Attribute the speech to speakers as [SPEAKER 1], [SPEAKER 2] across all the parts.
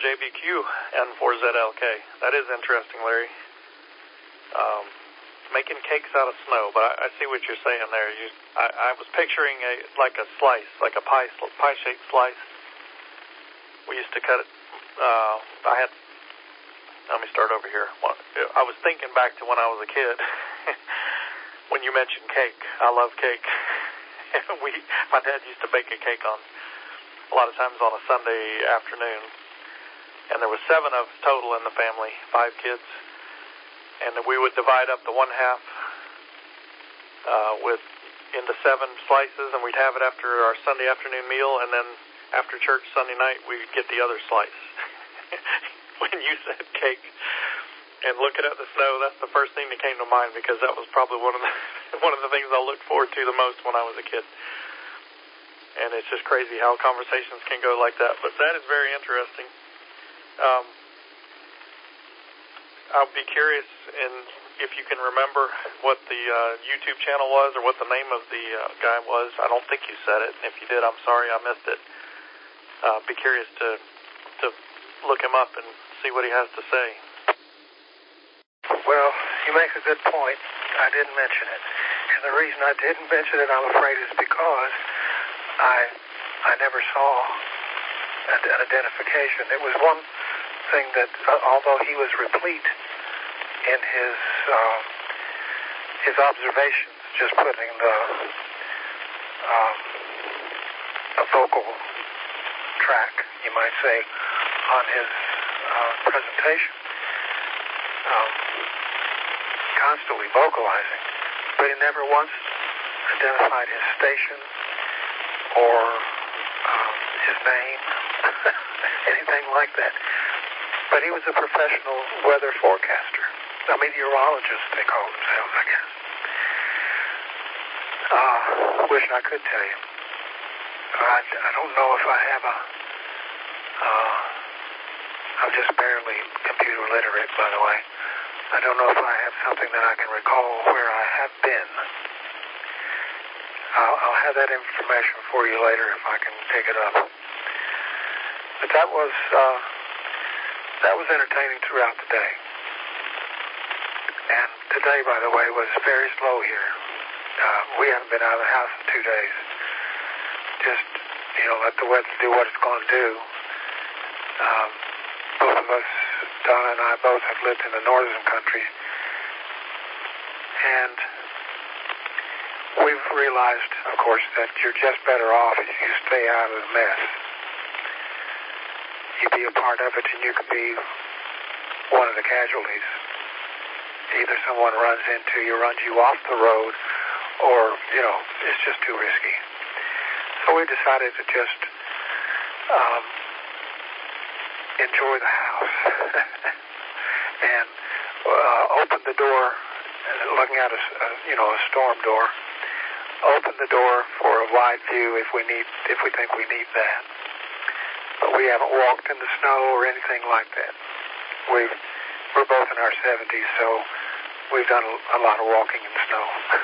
[SPEAKER 1] JBQ and 4ZLK. That is interesting, Larry. Making cakes out of snow, but I see what you're saying there. I was picturing like a slice, like a pie-shaped slice. We used to cut it. Let me start over here. I was thinking back to when I was a kid. When you mentioned cake, I love cake. My dad used to bake a cake a lot of times on a Sunday afternoon, and there was 7 of us total in the family, 5 kids. And we would divide up the one half into 7 slices, and we'd have it after our Sunday afternoon meal, and then after church Sunday night, we'd get the other slice. When you said cake and looking at the snow, that's the first thing that came to mind, because that was probably one of the things I looked forward to the most when I was a kid. And it's just crazy how conversations can go like that. But that is very interesting. I'll be curious if you can remember what the YouTube channel was, or what the name of the guy was. I don't think you said it. If you did, I'm sorry I missed it. Be curious to look him up and see what he has to say.
[SPEAKER 2] Well, you make a good point. I didn't mention it. And the reason I didn't mention it, I'm afraid, is because I never saw an identification. It was one thing that, although he was replete in his observations, just putting a vocal track, you might say, on his presentation, constantly vocalizing, but he never once identified his station or his name, anything like that. But he was a professional weather forecaster, a meteorologist, they call themselves, I guess. Wish I could tell you. I don't know if I have I'm just barely computer literate, by the way. I don't know if I have something that I can recall where I have been. I'll have that information for you later if I can dig it up. But that was entertaining throughout the day. And today, by the way, was very slow here. We haven't been out of the house in 2 days. Just, let the weather do what it's going to do. Both of us, Donna and I, both have lived in the northern country. And we've realized, of course, that you're just better off if you stay out of the mess. You be a part of it, and you could be one of the casualties. Either someone runs you off the road, or, it's just too risky. So we decided to just enjoy the house and open the door, looking at a storm door. Open the door for a wide view if we think we need that. But we haven't walked in the snow or anything like that. We're both in our 70s, so we've done a lot of walking in the snow.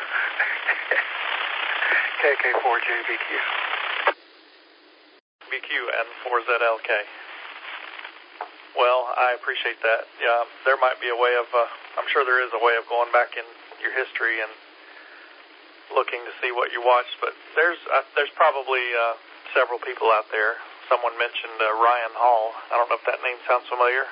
[SPEAKER 2] KK4JBQ.
[SPEAKER 1] BQ and 4ZLK. Well, I appreciate that. Yeah, there might be a way of, I'm sure there is a way of going back in your history and looking to see what you watched, but there's probably several people out there. Someone mentioned Ryan Hall. I don't know if that name sounds familiar.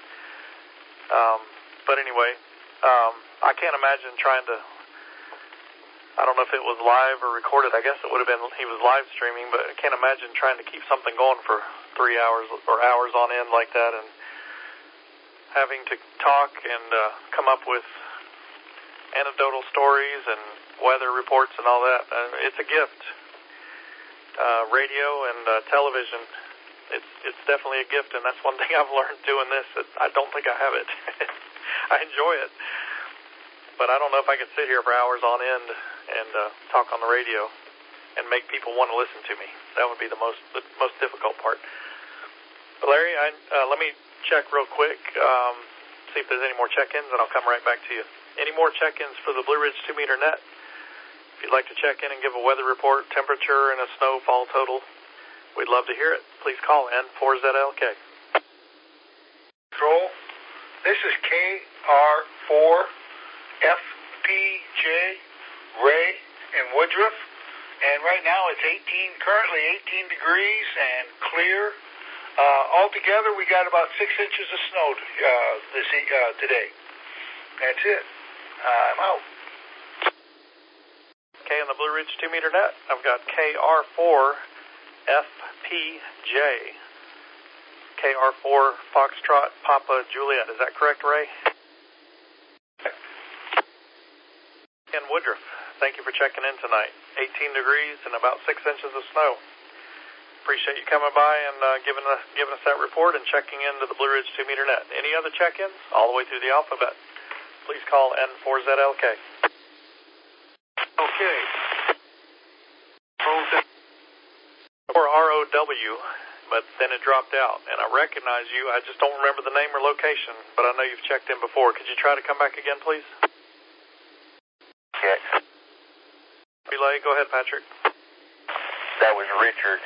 [SPEAKER 1] But anyway, I can't imagine trying to, I don't know if it was live or recorded. I guess it would have been, he was live streaming, but I can't imagine trying to keep something going for 3 hours or hours on end like that, and having to talk and come up with anecdotal stories and weather reports and all that. It's a gift. Radio and television, it's definitely a gift, and that's one thing I've learned doing this. I don't think I have it. I enjoy it, but I don't know if I could sit here for hours on end and talk on the radio and make people want to listen to me. That would be the most difficult part. But Larry, let me check real quick, see if there's any more check-ins, and I'll come right back to you. Any more check-ins for the Blue Ridge 2-meter net? If you'd like to check in and give a weather report, temperature, and a snowfall total, we'd love to hear it. Please call N4ZLK.
[SPEAKER 3] is KR4FPJ, Ray in Woodruff. And right now it's currently 18 degrees and clear. Altogether, we got about 6 inches of snow today. That's it. I'm out.
[SPEAKER 1] Okay, on the Blue Ridge 2-meter net, I've got KR4FPJ. KR4 Foxtrot Papa Juliet. Is that correct, Ray? In Woodruff, thank you for checking in tonight. 18 degrees and about 6 inches of snow. Appreciate you coming by and giving us that report and checking into the Blue Ridge 2-meter net. Any other check-ins? All the way through the alphabet. Please call N4ZLK.
[SPEAKER 3] Okay.
[SPEAKER 1] 4 ROW, but then it dropped out. And I recognize you. I just don't remember the name or location, but I know you've checked in before. Could you try to come back again, please?
[SPEAKER 4] Yes.
[SPEAKER 1] Relay, go ahead, Patrick.
[SPEAKER 4] That was Richard,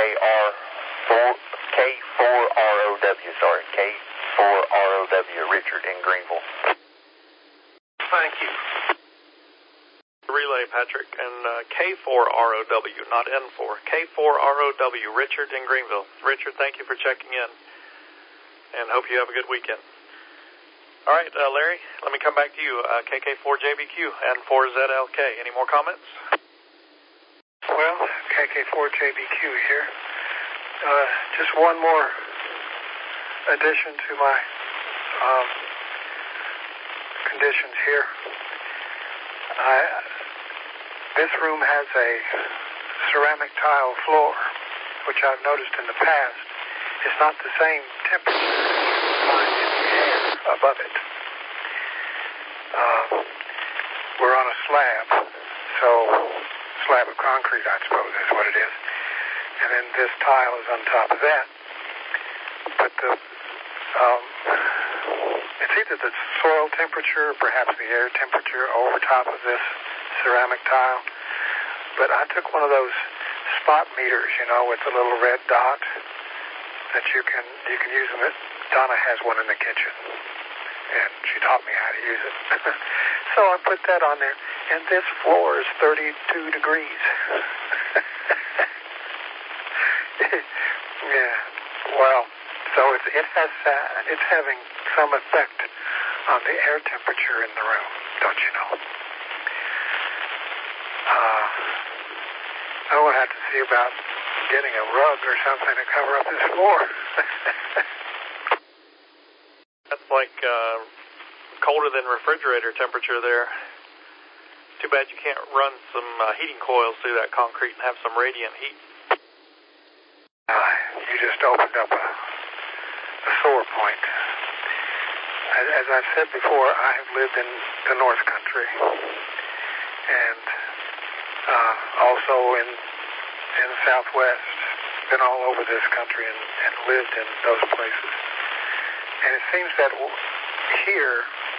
[SPEAKER 4] K4ROW, sorry, K4ROW, Richard in Greenville.
[SPEAKER 3] Thank you.
[SPEAKER 1] Relay, Patrick, and K4ROW, not N4. K4ROW, Richard in Greenville. Richard, thank you for checking in, and hope you have a good weekend. All right, Larry, let me come back to you. KK4JBQ and 4ZLK. Any more comments?
[SPEAKER 2] Well, KK4JBQ here. Just one more addition to my conditions here. This room has a ceramic tile floor, which I've noticed in the past is not the same temperature as you find in the air above it. We're on a slab, so slab of concrete, I suppose, is what it is. And then this tile is on top of that. But it's either the soil temperature or perhaps the air temperature over top of this ceramic tile. But I took one of those spot meters, with the little red dot that you can use them. Donna has one in the kitchen, and she taught me how to use it. So I put that on there, and this floor is 32 degrees. Yeah, well, so it's having some effect on the air temperature in the room, don't you know? I will have to see about getting a rug or something to cover up this floor.
[SPEAKER 1] That's like colder than refrigerator temperature there. Too bad you can't run some heating coils through that concrete and have some radiant heat.
[SPEAKER 2] You just opened up a sore point. As I've said before, I have lived in the North Country and also in the Southwest. Been all over this country and lived in those places. And it seems that here,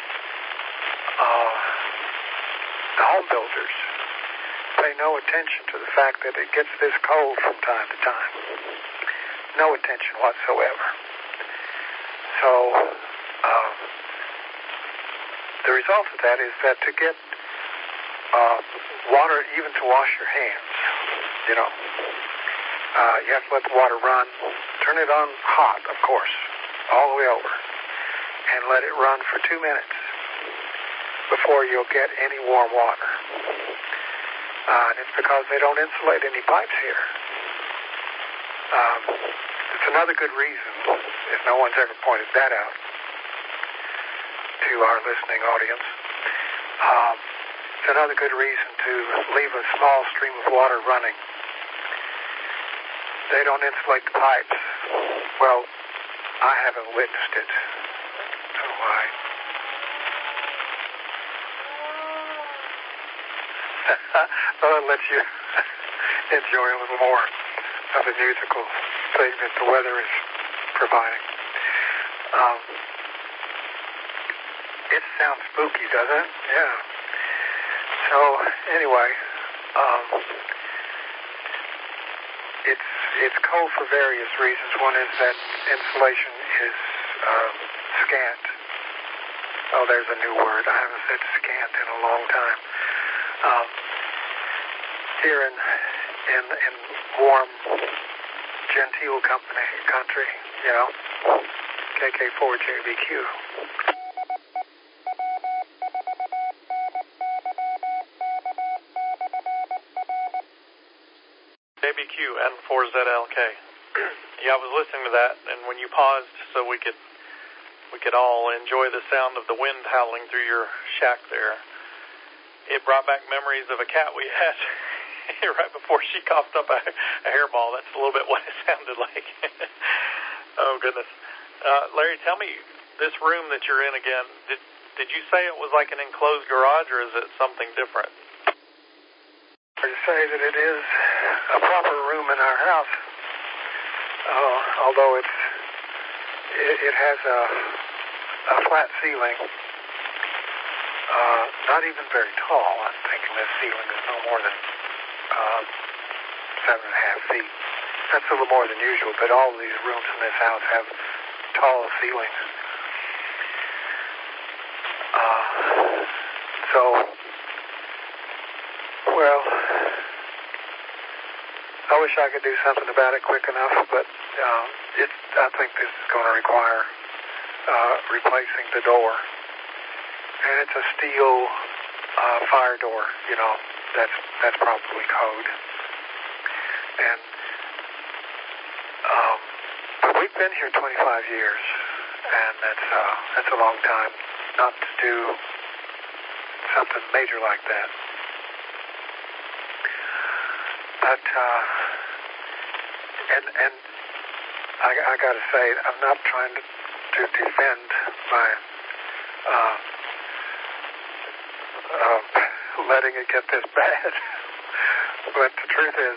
[SPEAKER 2] the home builders pay no attention to the fact that it gets this cold from time to time. No attention whatsoever. So, the result of that is that to get water even to wash your hands, you have to let the water run. Turn it on hot, of course, all the way over, and let it run for 2 minutes before you'll get any warm water. And it's because they don't insulate any pipes here. It's another good reason, if no one's ever pointed that out to our listening audience, it's another good reason to leave a small stream of water running. They don't insulate the pipes. Well, I haven't witnessed it. So I'll let you enjoy a little more of the musical thing that the weather is providing. It sounds spooky, doesn't it? Yeah. So, anyway, it's cold for various reasons. One is that insulation is scant oh, there's a new word. I haven't said scant in a long time. Here in warm, genteel country, you know, KK4JBQ.
[SPEAKER 1] JBQ N4ZLK. Yeah, I was listening to that, and when you paused so we could all enjoy the sound of the wind howling through your shack there, it brought back memories of a cat we had right before she coughed up a hairball. That's a little bit what it sounded like. Oh, goodness. Larry, tell me, this room that you're in again, did you say it was like an enclosed garage, or is it something different?
[SPEAKER 2] To say that it is a proper room in our house, although it has a flat ceiling, not even very tall. I'm thinking this ceiling is no more than 7.5 feet. That's a little more than usual, but all of these rooms in this house have tall ceilings. Well, I wish I could do something about it quick enough, but I think this is going to require replacing the door. And it's a steel fire door, you know, that's probably code. And but we've been here 25 years, and that's a long time not to do something major like that. But and I got to say, I'm not trying to defend my letting it get this bad, but the truth is,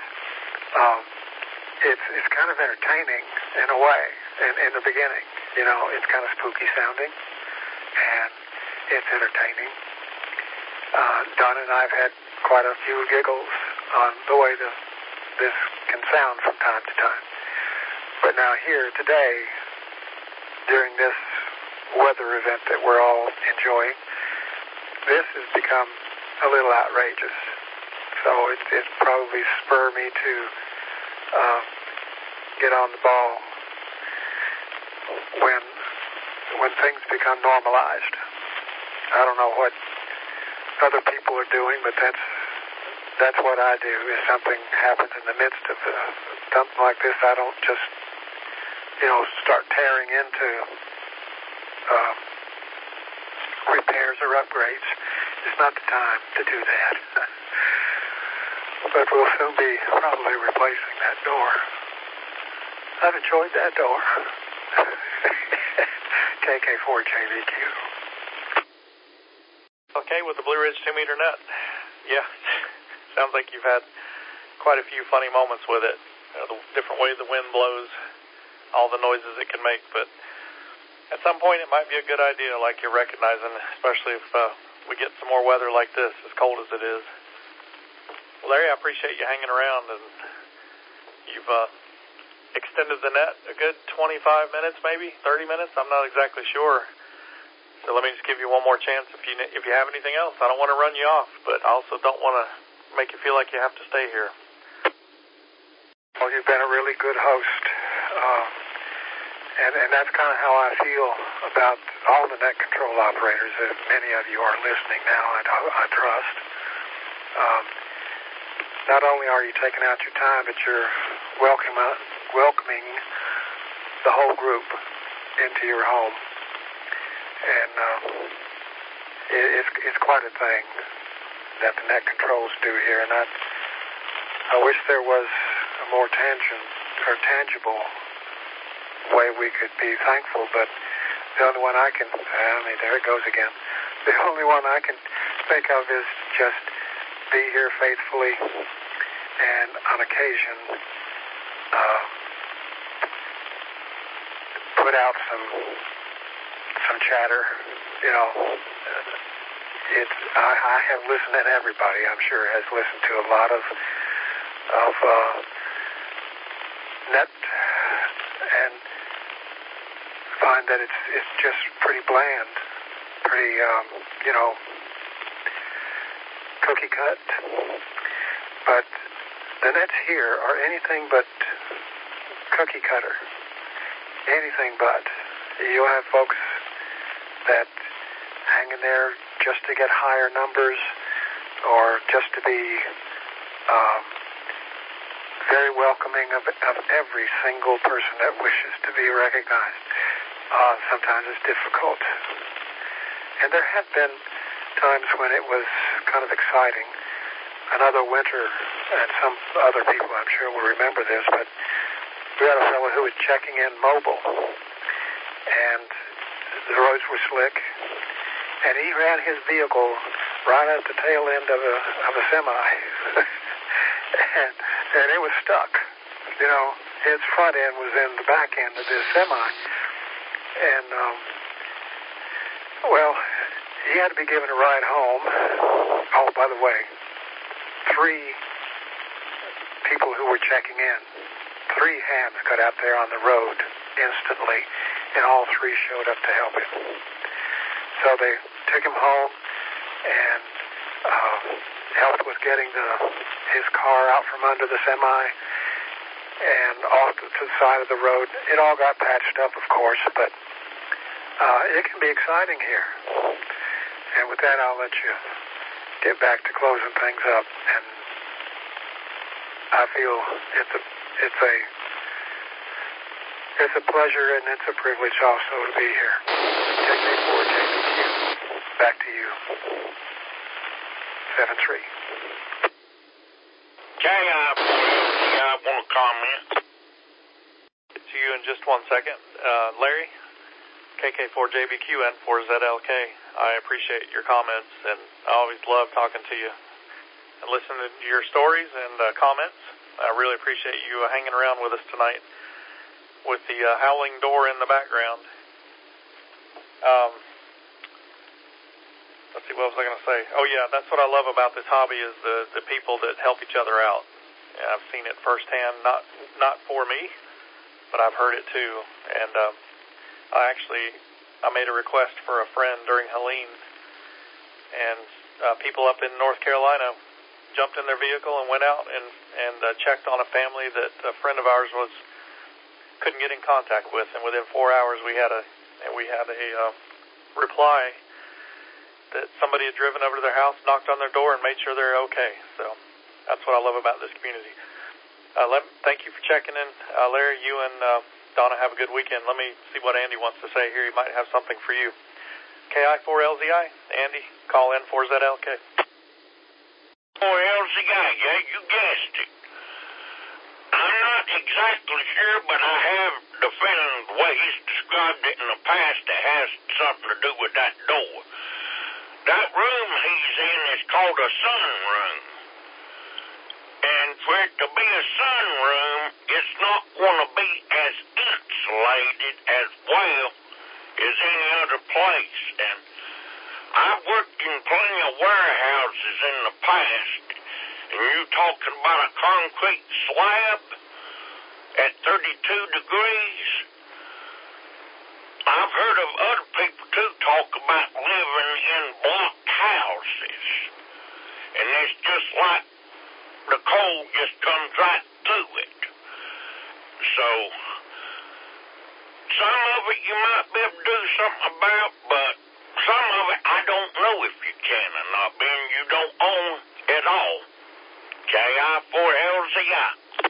[SPEAKER 2] it's kind of entertaining in a way. In the beginning, you know, it's kind of spooky sounding, and it's entertaining. Don and I've had quite a few giggles on the way this can sound from time to time. But now here today, during this weather event that we're all enjoying, this has become a little outrageous. So it probably spurred me to get on the ball when things become normalized. I don't know what other people are doing, but that's what I do. If something happens in the midst of something like this, I don't just, you know, start tearing into repairs or upgrades. It's not the time to do that. But we'll soon be probably replacing that door. I've enjoyed that door. KK4JBQ.
[SPEAKER 1] Okay, with the Blue Ridge 2-meter net. Yeah, sounds like you've had quite a few funny moments with it. You know, the different ways the wind blows, all the noises it can make. But at some point it might be a good idea, like you're recognizing, especially if we get some more weather like this, as cold as it is. Well, Larry, I appreciate you hanging around, and you've extended the net a good 25 minutes, maybe 30 minutes. I'm not exactly sure. So let me just give you one more chance. If you have anything else, I don't want to run you off, but I also don't want to make you feel like you have to stay here.
[SPEAKER 2] Well, you've been a really good host, and that's kind of how I feel about all the net control operators. That many of you are listening now, I trust. Not only are you taking out your time, but you're welcoming the whole group into your home. And it's quite a thing that the net controls do here. And I wish there was a more tangible way we could be thankful, but the only one I can, there it goes again. The only one I can think of is just be here faithfully, and on occasion put out some chatter. You know, I have listened, and everybody, I'm sure, has listened to a lot of net, and find that it's just pretty bland, pretty, cookie cut. But the nets here are anything but cookie cutter. Anything but. You'll have folks that hang in there just to get higher numbers or just to be very welcoming of every single person that wishes to be recognized. Sometimes it's difficult. And there have been times when it was kind of exciting. Another winter, and some other people I'm sure will remember this, but we had a fellow who was checking in mobile, and the roads were slick, and he ran his vehicle right at the tail end of a semi, and it was stuck. His front end was in the back end of this semi, and he had to be given a ride home. Oh, by the way, 3 people who were checking in, 3 hands got out there on the road instantly, and all 3 showed up to help him. So they took him home and helped with getting his car out from under the semi and off to the side of the road. It all got patched up, of course, but it can be exciting here. And with that, I'll let you get back to closing things up. And I feel it's a pleasure and it's a privilege also to be here. KK4 JBQ, back to you. 7-3.
[SPEAKER 5] I want to comment.
[SPEAKER 1] To you in just 1 second. Larry, KK4JBQ and 4ZLK, I appreciate your comments, and I always love talking to you and listening to your stories and comments. I really appreciate you hanging around with us tonight with the howling door in the background. Let's see, what was I going to say? Oh, yeah, that's what I love about this hobby is the people that help each other out. And I've seen it firsthand, not for me, but I've heard it too. And I made a request for a friend during Helene, and people up in North Carolina jumped in their vehicle and went out and checked on a family that a friend of ours couldn't get in contact with, and within 4 hours we had a reply that somebody had driven over to their house, knocked on their door, and made sure they're okay. So that's what I love about this community. Thank you for checking in, Larry. You and Donna, have a good weekend. Let me see what Andy wants to say here. He might have something for you. KI4LZI, Andy, call in 4ZLK.
[SPEAKER 5] 4LZI, yeah, you guessed it. I'm not exactly sure, but I have the feeling the way he's described it in the past, it has something to do with that door. That room he's in is called a sunroom. And for it to be a sunroom, it's not going to be as insulated as well as any other place. And I've worked in plenty of warehouses in the past, and you're talking about a concrete slab at 32 degrees. I've heard of other people, too, talk about living in block houses. And it's just like the cold just comes right through it. So, some of it you might be able to do something about, but some of it I don't know if you can or not, being you don't own it all. KI4LZI.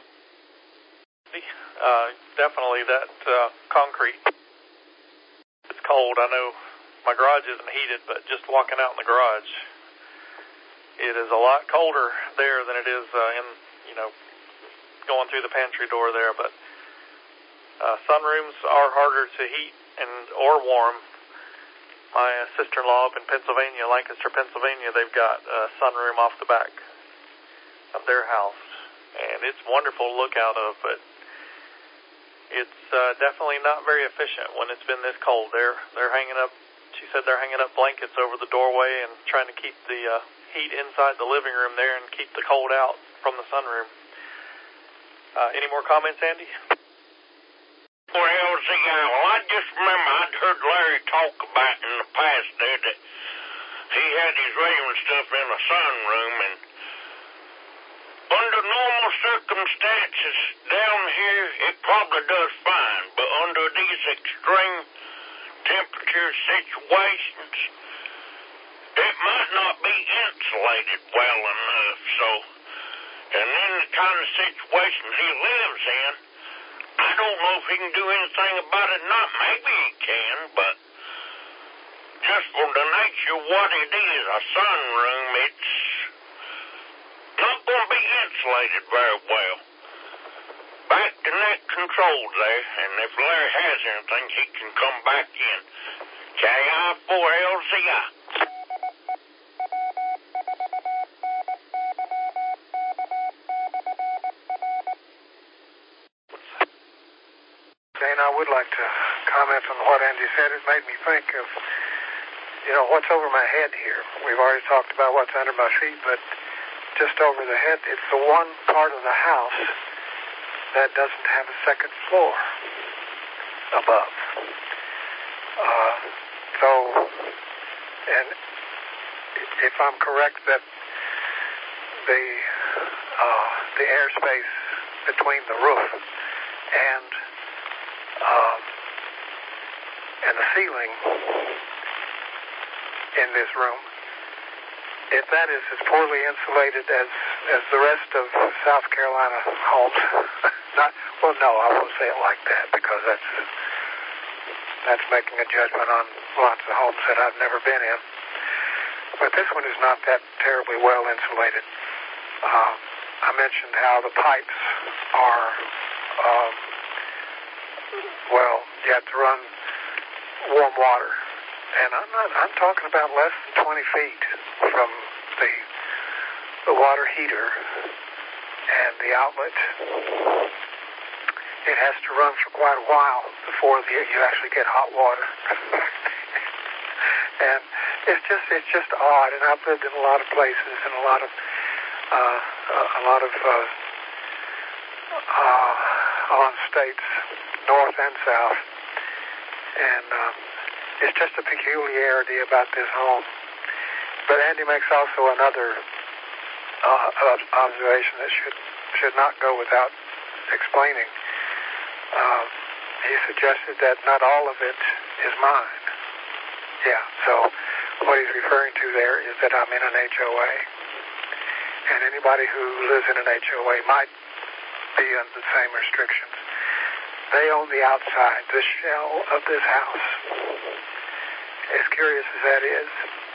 [SPEAKER 1] Definitely that concrete. It's cold. I know my garage isn't heated, but just walking out in the garage, it is a lot colder there than it is going through the pantry door there. But sunrooms are harder to heat or warm. My sister-in-law up in Pennsylvania, Lancaster, Pennsylvania, they've got a sunroom off the back of their house, and it's wonderful to look out of, but it's definitely not very efficient when it's been this cold. They're hanging up, she said they're hanging up blankets over the doorway and trying to keep the heat inside the living room there and keep the cold out from the sunroom. Any more comments, Andy?
[SPEAKER 5] Well, I just remember I'd heard Larry talk about in the past there that my sunroom, and under normal circumstances down here, it probably does fine, but under these extreme temperature situations, it might not be insulated well enough, so, and in the kind of situations he lives in, I don't know if he can do anything about it. Not maybe he can, but just for the nature of what it is, a sunroom, it's not going to be insulated very well. Back to net controls there, and if Larry has anything, he can come back in. KI4LZI.
[SPEAKER 2] Dane, I would like to comment on what Andy said. It made me think of, what's over my head here. We've already talked about what's under my feet, but just over the head, it's the one part of the house that doesn't have a second floor above. And if I'm correct that the airspace between the roof and the ceiling in this room, if that is as poorly insulated as the rest of South Carolina homes, I won't say it like that, because that's making a judgment on lots of homes that I've never been in. But this one is not that terribly well insulated. I mentioned how the pipes are, you have to run warm water. And I'm talking about less than 20 feet from the water heater and the outlet. It has to run for quite a while before you actually get hot water. And it's just odd. And I've lived in a lot of places and a lot of on states, north and south, and it's just a peculiarity about this home. But Andy makes also another observation that should not go without explaining. He suggested that not all of it is mine. Yeah, so what he's referring to there is that I'm in an HOA. And anybody who lives in an HOA might be under the same restrictions. They own the outside, the shell of this house. As curious as that is.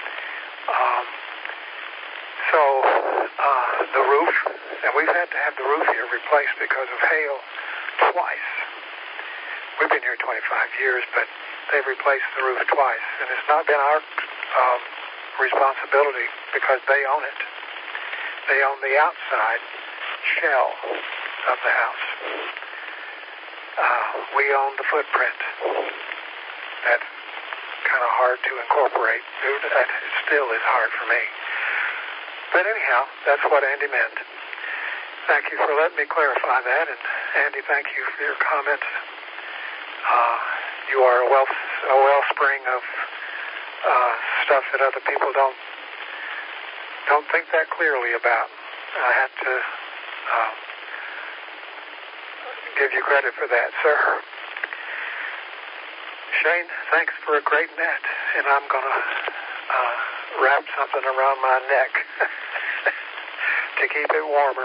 [SPEAKER 2] The roof, and we've had to have the roof here replaced because of hail twice. We've been here 25 years, but they've replaced the roof twice. And it's not been our responsibility because they own it. They own the outside shell of the house. We own the footprint. That's kind of hard to incorporate. It still is hard for me. But anyhow, that's what Andy meant. Thank you for letting me clarify that. And Andy, thank you for your comments. You are a wellspring of stuff that other people don't think that clearly about. I have to give you credit for that, sir. Shane, thanks for a great net, and I'm going to wrap something around my neck to keep it warmer.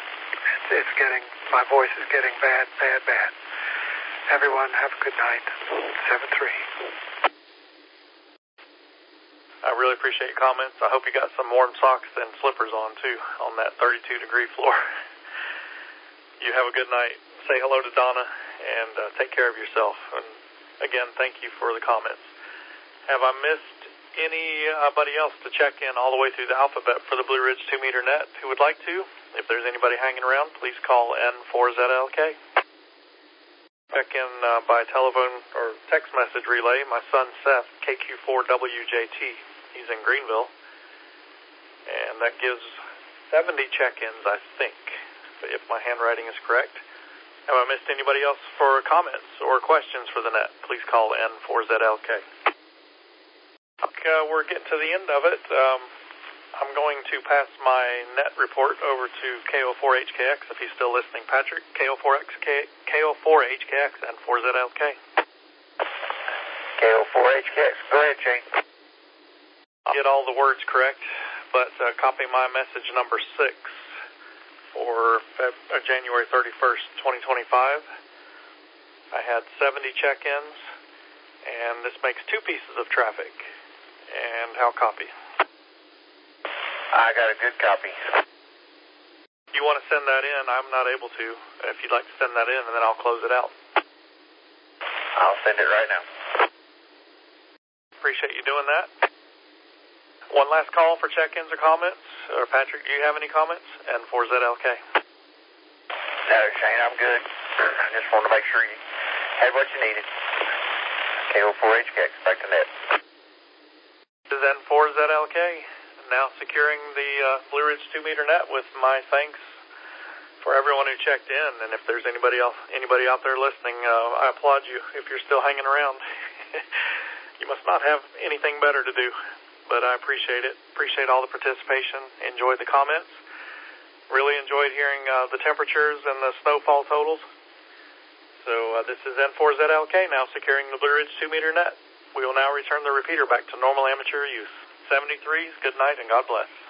[SPEAKER 2] My voice is getting bad. Everyone, have a good night. 7-3.
[SPEAKER 1] I really appreciate your comments. I hope you got some warm socks and slippers on, too, on that 32-degree floor. You have a good night. Say hello to Donna, and take care of yourself. And, again, thank you for the comments. Have I missed anybody else to check in all the way through the alphabet for the Blue Ridge 2-meter net who would like to? If there's anybody hanging around, please call N4ZLK. Check in by telephone or text message relay. My son Seth, KQ4WJT. He's in Greenville. And that gives 70 check-ins, I think, if my handwriting is correct. Have I missed anybody else for comments or questions for the net? Please call N4ZLK. We're getting to the end of it. I'm going to pass my net report over to KO4HKX if he's still listening. Patrick, KO4HKX and 4ZLK.
[SPEAKER 4] KO4HKX. Go ahead, Shane.
[SPEAKER 1] I'll get all the words correct, but copy my message number 6 for January 31st, 2025. I had 70 check-ins, and this makes 2 pieces of traffic. And how copy?
[SPEAKER 4] I got a good copy.
[SPEAKER 1] You want to send that in? I'm not able to. If you'd like to send that in, and then I'll close it out.
[SPEAKER 4] I'll send it right now.
[SPEAKER 1] Appreciate you doing that. One last call for check-ins or comments. Or Patrick, do you have any comments? And 4ZLK.
[SPEAKER 4] No, Shane, I'm good. I just wanted to make sure you had what you needed. KO4HKX, back to net.
[SPEAKER 1] This is N4ZLK. Now securing the Blue Ridge 2-meter net with my thanks for everyone who checked in. And if there's anybody out there listening, I applaud you if you're still hanging around. You must not have anything better to do, but I appreciate it. Appreciate all the participation. Enjoyed the comments. Really enjoyed hearing the temperatures and the snowfall totals. So this is N4ZLK now securing the Blue Ridge 2-meter net. We will now return the repeater back to normal amateur use. 73s, good night, and God bless.